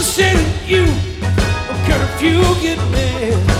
say to you, girl, if you get mad,